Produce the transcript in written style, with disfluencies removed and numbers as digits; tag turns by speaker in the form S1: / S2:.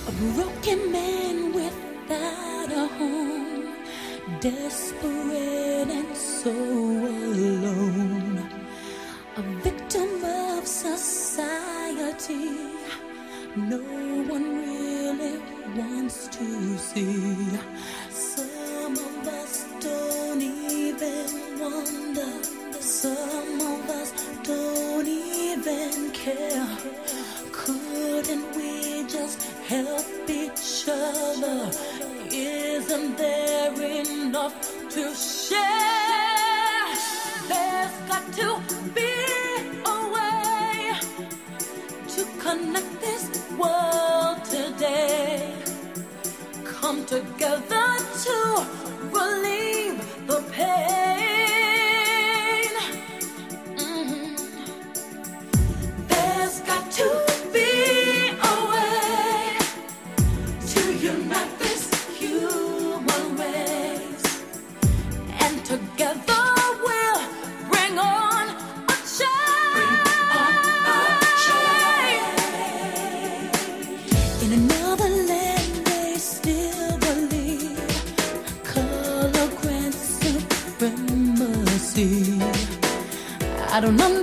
S1: A broken man without a home, desperate and so alone. A victim of society, no one really wants to see. Some of us don't even wonder. Some of us don't even care. Couldn't we just help each other? Isn't there enough to share? There's got to be a way to connect this world today. Come together to relieve the pain. There's got to be a way to unite this human race, and together we'll bring on a change. In another land they still believe color grants supremacy. I don't know